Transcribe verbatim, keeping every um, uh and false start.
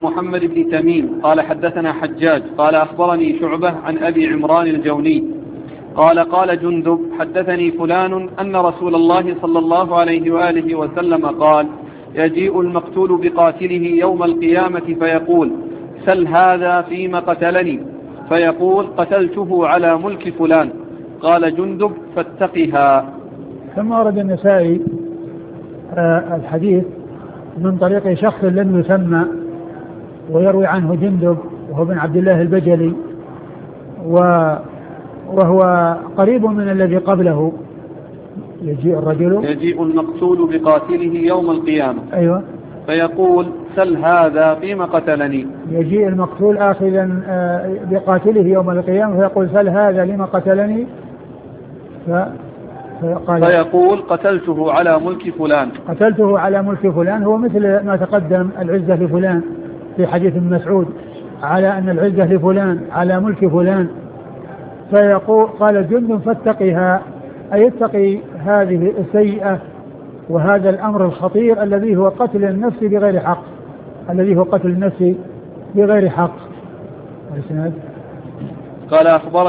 محمد بن تميم قال حدثنا حجاج قال أخبرني شعبة عن أبي عمران الجوني قال قال جندب حدثني فلان أن رسول الله صلى الله عليه وآله وسلم قال يجيء المقتول بقاتله يوم القيامة فيقول سل هذا فيما قتلني فيقول قتلته على ملك فلان. قال جندب فاتقها. ثم ورد النسائي آه الحديث من طريق شخص لم يسمى ويروي عنه جندب وهو بن عبد الله البجلي وهو قريب من الذي قبله. يجيء الرجل يجيء المقتول بقاتله يوم القيامة أيوة فيقول سل هذا فيما قتلني. يجيء المقتول آخذا بقاتله يوم القيامة فيقول سل هذا لما قتلني ف... فقال فيقول قتلته على ملك فلان. قتلته على ملك فلان هو مثل ما تقدم العزة لفلان في حديث ابن مسعود على أن العزة لفلان على ملك فلان. فيقول قال جند فاتقها أي اتقي هذه السيئة وهذا الأمر الخطير الذي هو قتل النفس بغير حق الذي هو قتل النفس بغير حق. قال أخبر